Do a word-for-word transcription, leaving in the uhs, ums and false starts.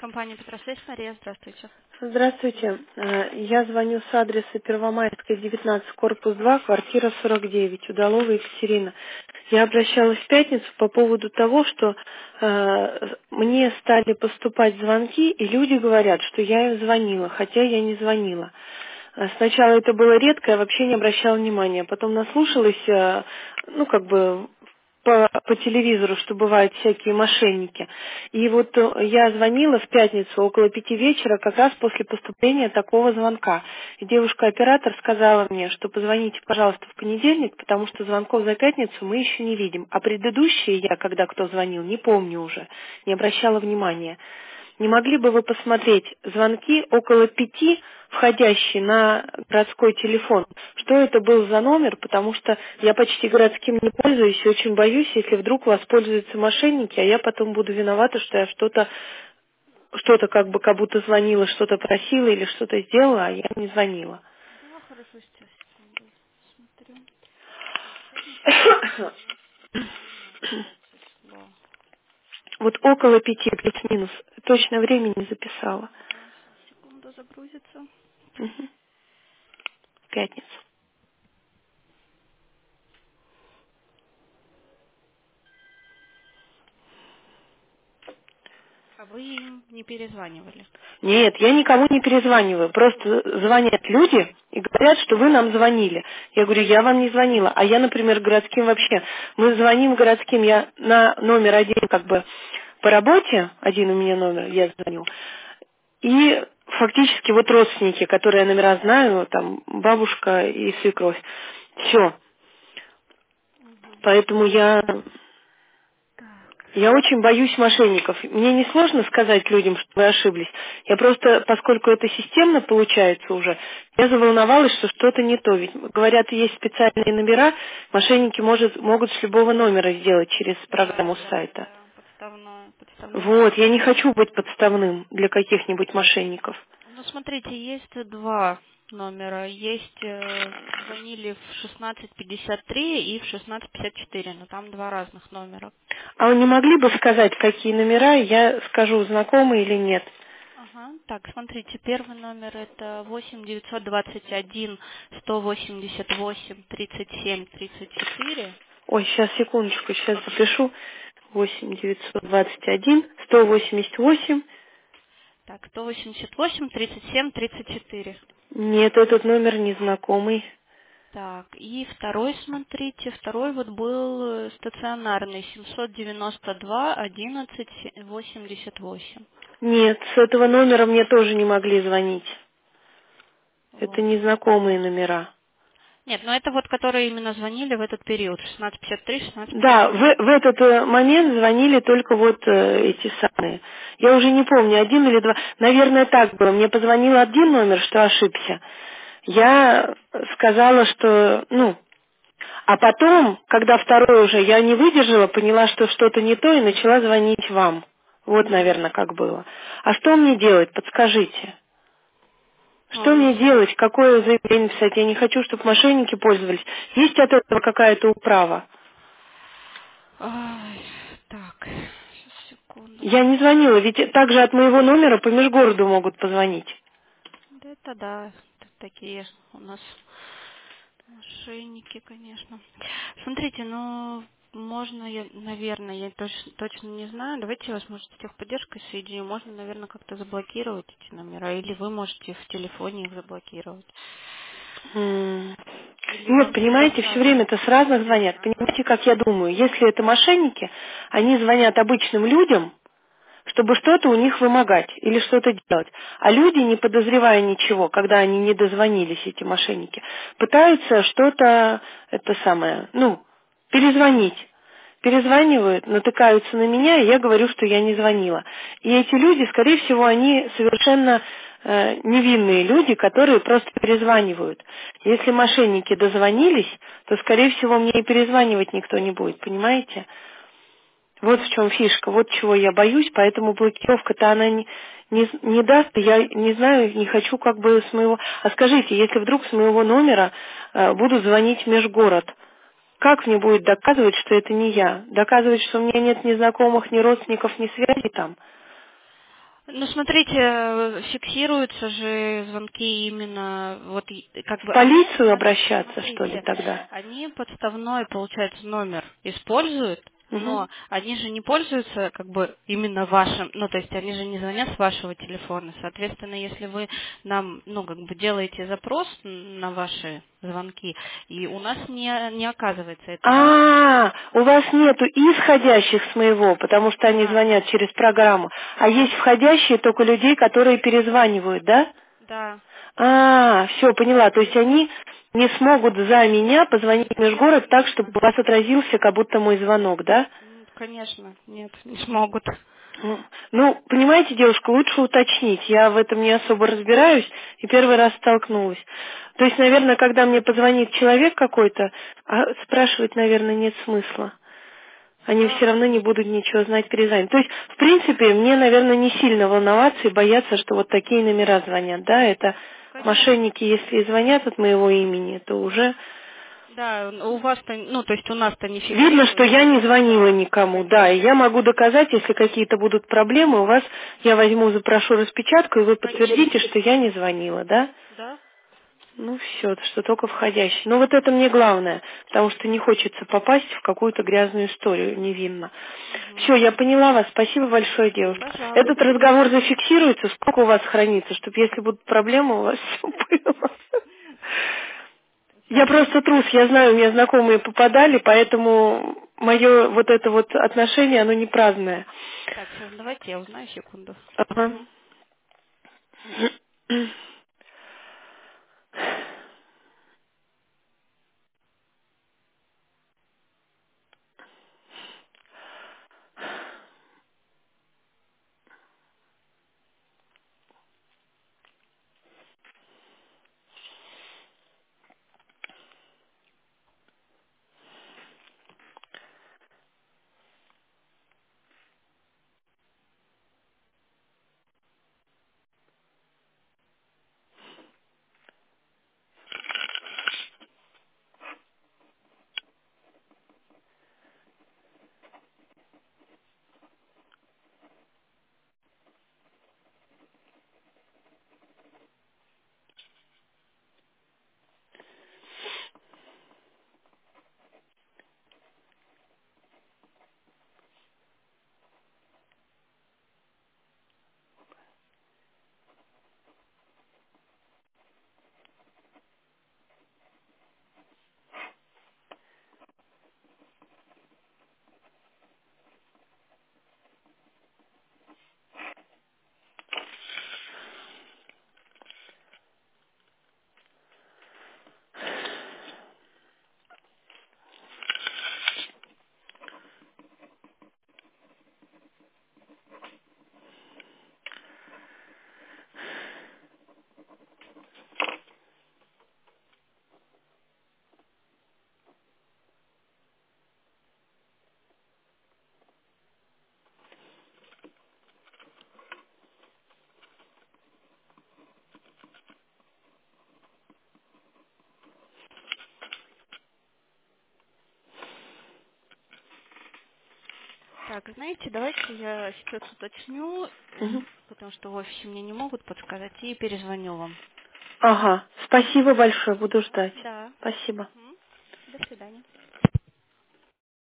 Компания Петросвязь, Мария, здравствуйте. Здравствуйте. Э, Я звоню с адреса Первомайская, девятнадцать, корпус два, квартира сорок девять, Удалова Екатерина. Я обращалась в пятницу по поводу того, что э, мне стали поступать звонки, и люди говорят, что я им звонила, хотя я не звонила. Э, Сначала это было редко, я вообще не обращала внимания. Потом наслушалась, э, ну, как бы по, по телевизору, что бывают всякие мошенники. И вот э, я звонила в пятницу около пяти вечера, как раз после поступления такого звонка. И девушка-оператор сказала мне, что позвоните, пожалуйста, в понедельник, потому что звонков за пятницу мы еще не видим. А предыдущие я, когда кто звонил, не помню уже, не обращала внимания. Не могли бы вы посмотреть звонки около пяти, входящие на городской телефон? Что это был за номер? Потому что я почти городским не пользуюсь и очень боюсь, если вдруг воспользуются мошенники, а я потом буду виновата, что я что-то, что-то как бы как будто звонила, что-то просила или что-то сделала, а я не звонила. Да, хорошо, сейчас, секунду, смотрю. Так, пятница сегодня у нас тринадцатое число. Вот около пяти, плюс-минус. Точно время не записала. Да, сейчас, секунду, загрузится. Мгм. Пятница. А вы им не перезванивали? Нет, я никому не перезваниваю. Просто звонят люди и говорят, что вы нам звонили. Я говорю, я вам не звонила. А я, например, городским вообще. Мы звоним городским, я на номер один как бы по работе, один у меня номер, я звоню. И фактически вот родственники, которые я номера знаю, там бабушка и свекровь. Все. Угу. Поэтому я Так. Я очень боюсь мошенников. Мне не сложно сказать людям, что вы ошиблись. Я просто, поскольку это системно получается уже, я заволновалась, что что-то не то. Ведь говорят, есть специальные номера, мошенники может, могут с любого номера сделать через Да, программу с да, сайта. да, подставной, подставной Вот, номер. я не хочу быть подставным для каких-нибудь мошенников. Ну, смотрите, есть два номера. Есть, э, звонили в шестнадцать пятьдесят три и в шестнадцать пятьдесят четыре, но там два разных номера. А вы не могли бы сказать, какие номера, я скажу, знакомы или нет? Ага. Так, смотрите, первый номер это восемь девятьсот двадцать один сто восемьдесят восемь тридцать семь тридцать четыре. Ой, сейчас, секундочку, сейчас запишу. восемь девятьсот двадцать один сто восемьдесят восемь. Так, сто восемьдесят восемь тридцать семь тридцать четыре. Нет, этот номер незнакомый. Так, и второй, смотрите, второй вот был э, стационарный, семьсот девяносто два одиннадцать восемьдесят восемь. Нет, с этого номера мне тоже не могли звонить. Это Вот. незнакомые номера. Нет, но это вот, которые именно звонили в этот период, шестнадцать пятьдесят три шестнадцать пятьдесят Да, в, четыре. в этот э, момент звонили только вот э, эти самые. Я уже не помню, один или два. Наверное, так было. Мне позвонил один номер, что ошибся. Я сказала, что, ну, а потом, когда второй уже я не выдержала, поняла, что что-то не то, и начала звонить вам. Вот, Угу. наверное, как было. А что мне делать? Подскажите. Что Ой, мне делать? Какое заявление писать? Я не хочу, чтобы мошенники пользовались. Есть от этого какая-то управа? ай, так, сейчас, секунду. Я не звонила, ведь также от моего номера по межгороду могут позвонить. Да это да, это такие у нас мошенники, конечно. Смотрите, ну, можно, я, наверное, я точ- точно не знаю. Давайте я вас, может, с техподдержкой соединю. Можно, наверное, как-то заблокировать эти номера. Или вы можете в телефоне их заблокировать. М. Или Нет, вам всегда понимаете, все сразу. время-то с разных звонят. Ага. Понимаете, как я думаю? Если это мошенники, они звонят обычным людям, чтобы что-то у них вымогать или что-то делать. А люди, не подозревая ничего, когда они не дозвонились, эти мошенники, пытаются что-то, это самое, ну, перезвонить. Перезванивают, натыкаются на меня, и я говорю, что я не звонила. И эти люди, скорее всего, они совершенно э, невинные люди, которые просто перезванивают. Если мошенники дозвонились, то, скорее всего, мне и перезванивать никто не будет, понимаете? Вот в чем фишка, вот чего я боюсь, поэтому блокировка-то она не, не, не даст, я не знаю, не хочу как бы с моего... А скажите, если вдруг с моего номера э, будут звонить в межгород, как мне будет доказывать, что это не я? Доказывать, что у меня нет ни знакомых, ни родственников, ни связи там? Ну, смотрите, э, фиксируются же звонки именно, вот и- как В бы они, полицию смотри- обращаться, что ли, смотрите, тогда? они подставной, получается, номер используют, Угу. но они же не пользуются как бы именно вашим, ну, то есть они же не звонят с вашего телефона. Соответственно, если вы нам, ну, как бы делаете запрос на ваши звонки, и у нас не, не оказывается этого. А, у вас нету исходящих с моего, потому что они Да, звонят через программу, а есть да, входящие только людей, которые перезванивают, да? да. А, все, поняла. То есть они не смогут за меня позвонить в Нет, межгород так, чтобы конечно. у вас отразился как будто мой звонок, да? М, Конечно, нет, не смогут. М. Ну, понимаете, девушка, лучше уточнить. Я в этом не особо разбираюсь и первый раз столкнулась. То есть, наверное, когда мне позвонит человек какой-то, а спрашивать, наверное, нет смысла. Они Да, все равно не будут ничего знать, перезвонить. То есть, в принципе, мне, наверное, не сильно волноваться и бояться, что вот такие номера звонят. Да, это конечно. мошенники, если и звонят от моего имени, то уже Да, у вас-то, ну, то есть у нас-то не видно, что я фиксируется. не звонила Да, никому. Да, и конечно. я могу доказать, если какие-то будут проблемы, у вас я возьму, запрошу распечатку, и вы подтвердите, что я не звонила, да? Да? Ну все, что только входящий. Ну вот это мне главное, потому что не хочется попасть в какую-то грязную историю невинно. Угу. Все, я поняла вас. Спасибо большое, девушка. Этот Пожалуйста. разговор зафиксируется, сколько у вас хранится, чтобы если будут проблемы, у вас все было. Я Сейчас. просто трус, я знаю, у меня знакомые попадали, поэтому мое вот это вот отношение, оно не праздное. Так, сейчас давайте я узнаю секунду. Ага. Так, знаете, давайте я сейчас уточню, Мгм. потому что в офисе мне не могут подсказать, и перезвоню вам. Ага, спасибо большое, буду ждать. Да. Спасибо. Мгм. До свидания.